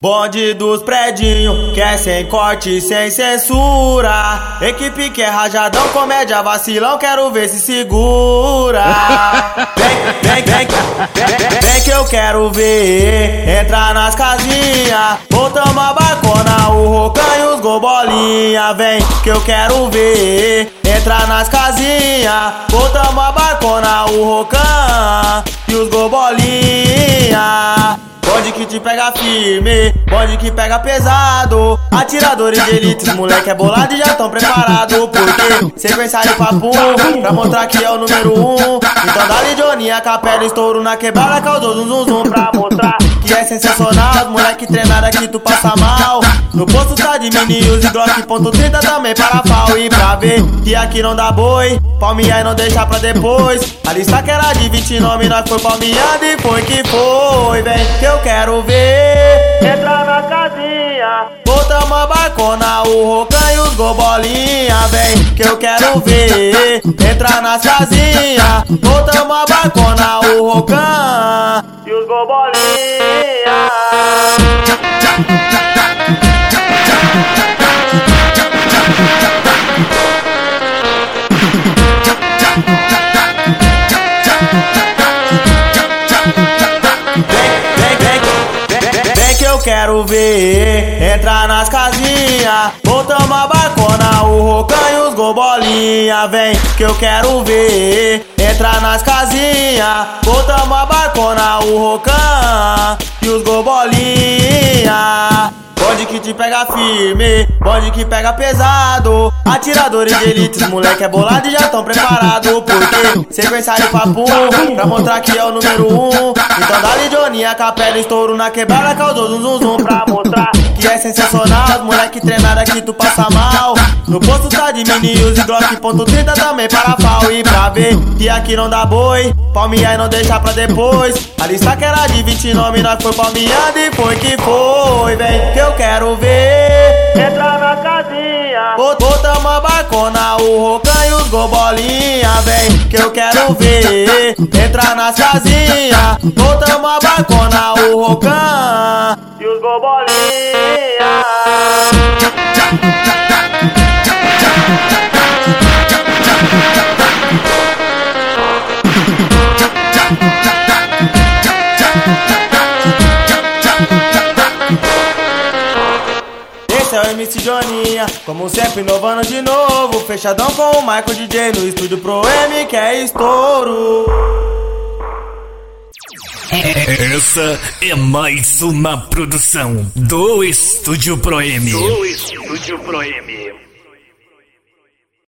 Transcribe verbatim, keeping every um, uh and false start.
Bonde dos predinho, que é sem corte, sem censura. Equipe que é rajadão, comédia vacilão, quero ver se segura. Vem, vem, vem, vem, vem que eu quero ver. Entra nas casinhas, botamos a bacona, o rocão e os gobolinha. Vem que eu quero ver. Entra nas casinhas, botamos a bacona, o rocão e os gobolinha. Bonde que te pega firme, bonde que pega pesado. Atiradores de elite, os moleque é bolado e já tão preparado. Porque sequência de papo, pra mostrar que é o número um. Então dá-lhe Johnny, a capela estouro na quebrada, causou zum zum zum. Pra mostrar que é sensacional, os moleque treinado aqui tu passa mal. No posto tá de mini use Glock ponto trinta também para pau. E pra ver que aqui não dá boi, palminha e não deixa pra depois. A lista que era de vinte nomes, nós foi palmeando e foi que foi. Vem que eu quero ver. Entra na casinha, botamos a bacona, o rocão e os gobolinha. Vem que eu quero ver. Entra nas casinhas, botamos a bacona, o rocão e os gobolinha. Eu quero ver. Entra nas casinhas, botamos a bacona, o rocão e os gobolinha. Vem que eu quero ver. Entra nas casinhas, botamos a bacona, o rocão e os gobolinha. Bonde que te pega firme, bonde que pega pesado. Atiradores de elite, os moleque é bolado e já tão preparado. Porque sequência de papo, pra mostrar que é o número um. Então dá-lhe Johnny, a capela estouro na quebrada, causou zum zum zum. Pra mostrar que é sensacional, os moleque treinado aqui tu passa mal. No posto tá de mini use Glock ponto trinta também para pau. E pra ver que aqui não dá boi, palminha e não deixa pra depois. A lista que era de vinte nomes, nós foi palmeando e foi que foi. Vem que eu quero ver. Entra na casinha, botamos a bacona, o rocão e os gobolinha. Vem que eu quero ver. Entra nas casinhas, botamos a bacona, o rocão e os gobolinha. Esse é o M C Joninha, como sempre inovando de novo. Fechadão com o Michael D J no estúdio Pro M, que é estouro. Essa é mais uma produção do Estúdio Pro M. Do Estúdio Pro M.